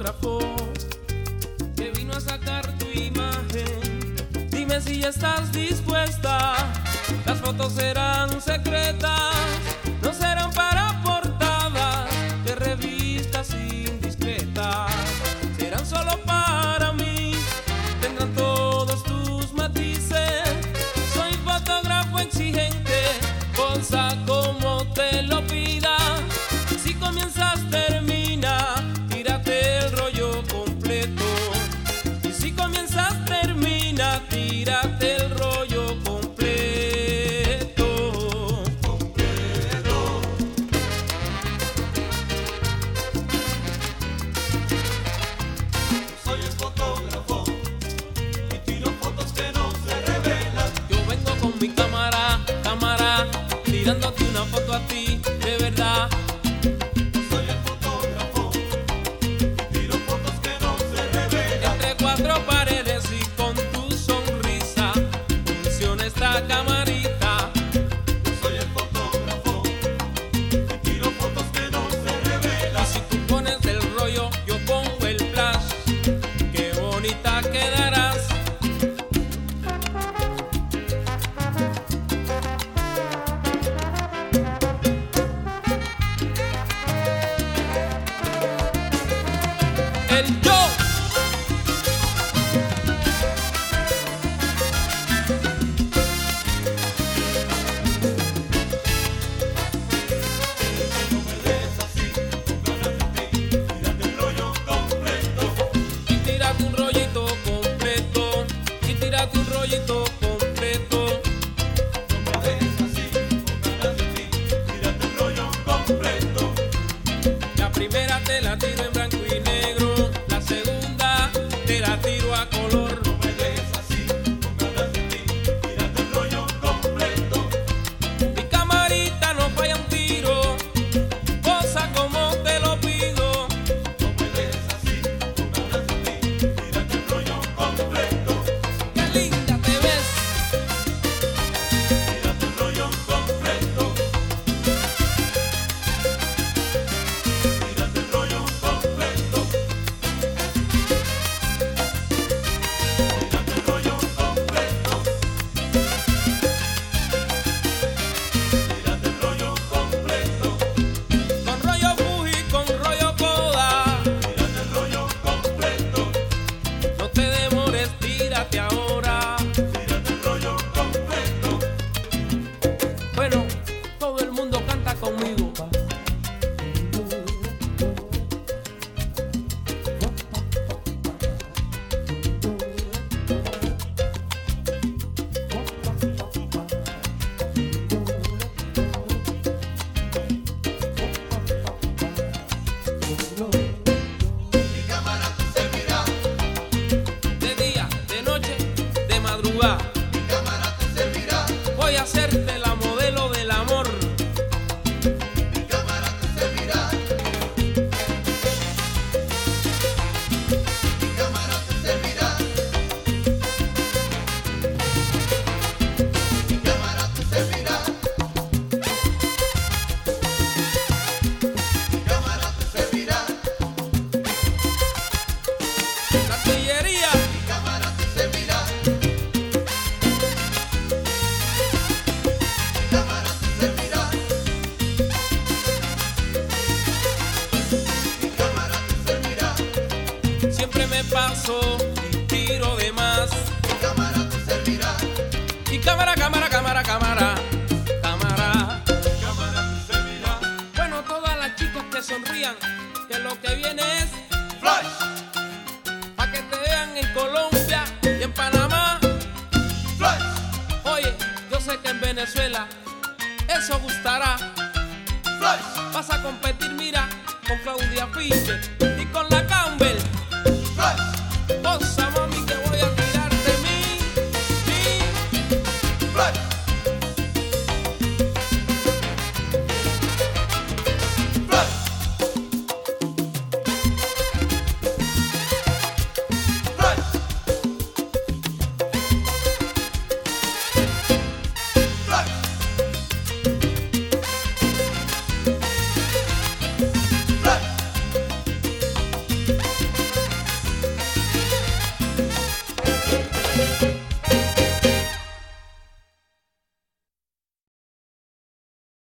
fotógrafo que vino a sacar tu imagen. Dime si ya estás dispuesta. Las fotos serán secretas, no serán para portadas de revistas indiscretas. Serán solo para mí, tendrán todos tus matices. Soy fotógrafo exigente, posa como te lo pida. Si comienzas, termina, tírate el rollo completo. Y si comienzas, termina, tírate el rollo completo. Soy el fotógrafo y tiro fotos que no se revelan. Yo vengo con mi cámara, tirándote una foto a ti, de verdad. Soy el fotógrafo y tiro fotos que no se revelan. Entre cuatro paredes y con tu sonrisa funciona esta camarita. Soy el fotógrafo y tiro fotos que no se revelan. Y si tú pones el rollo, yo pongo el flash. Qué bonita quedarás. El yo. No me des así, con ganas de ti, tírate el rollo completo. Y tírate un rollito completo. Y tírate un rollito completo. No me des así, con ganas de ti, tírate el rollo completo. La primera te la tiro en blanco y negro. La segunda te la tiro a color. No me des así, con ganas de ti, tírate el rollo completo. Mi camarita no falla un tiro. Posa como te lo pido. No me des así, con ganas de ti, tírate el rollo completo. Qué linda te ves. Tírate el rollo completo. Tírate el rollo completo. Tírate el rollo completo. Tírate el rollo completo. Con rollo Fuji, con rollo Kodak. Tírate el rollo completo. No te demores, tírate ahora. Tírate el rollo completo. Bueno, todo el mundo canta conmigo. Mi cámara te servirá. De día, de noche, de madrugada. Mi cámara te servirá. Voy a hacerte la modelo del amor. Mi cámara te servirá. Mi cámara te servirá. Mi cámara te servirá. Mi cámara te servirá. La artillería. Mi cámara te servirá. Mi cámara te servirá. Mi cámara te servirá. Siempre me paso y tiro de más. Mi cámara te servirá. Y cámara, cámara, cámara, cámara, cámara. Mi cámara te servirá. Bueno, todas las chicas que sonrían, que lo que viene es Flash. pa' que te vean en Colombia y en Panamá. Flash. Oye, yo sé que en Venezuela eso gustará. Flash. Vas a competir, mira, con Claudia Fischer.